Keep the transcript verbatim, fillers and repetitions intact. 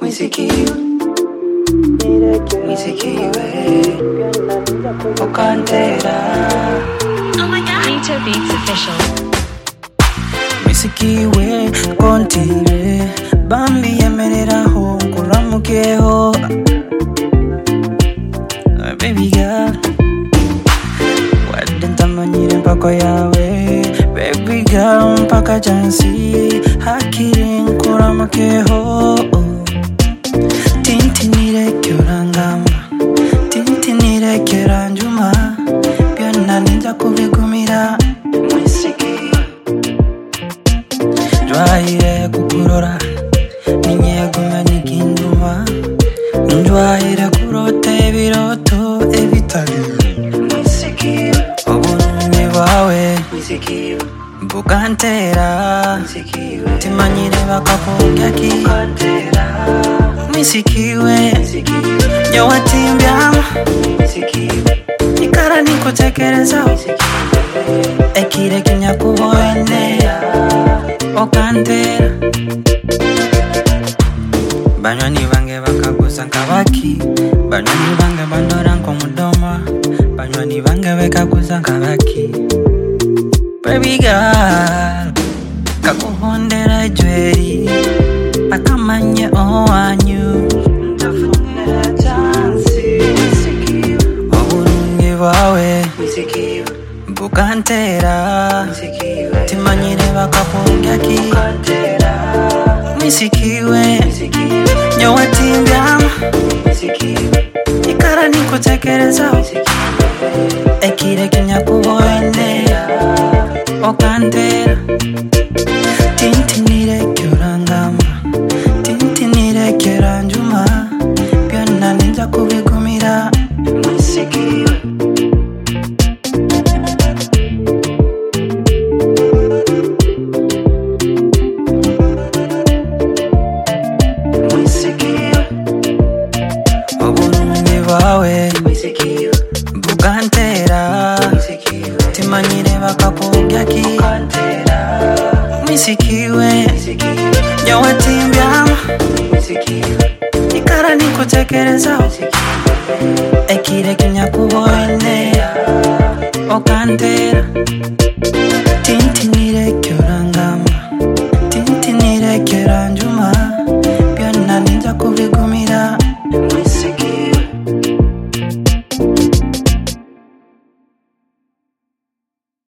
Misikiwe, misikiwe, okantera. Oh my god, Nito Beats official. Misikiwe, kontire, bambi yemereraho nkuramukeho. Baby girl, wadde ntamanyire mpako yawe. Baby girl, mpaka jansi hakiri nkuramukeho. Tintinire kyurangamba, tintinire kyeranjuma, byonna ninja kubigumira. Misikiwe, njwayire kukurora, ninyegume nikinduma, njwayire kurota ebiroto ebitali. Misikiwe, obulumi bwawe bukantera. Misikiwe, timanyire bakakugyaki. Misikiwe, nyowatimbyama. Ikara nikutekereza, ekire kinyakuboine okantera. Banywani bange bakaguza nkabaki, banywani bange bandora nkomudoma, banywani bange bekaguza nkabaki. Baby girl, kakuhondera jweri, akamanye owanyu, ntafunira chansi. Obulungi bwawe bukantera. Timanyire bakakugyaki. Misikiwe, nyowatimbyama. Ikara nikutekereza, ekire kinyakuboine okantera. Tintinire kyurangamba, tintinire kyeranjuma, byonna ninja kubigumira. Misikiwe, misikiwe, obulungi bwawe bukantera. Timanyire bakakugyaki. Misikiwe, nyowatimbyama. Ikara nikutekereza, ekire kinyakuboine okantera.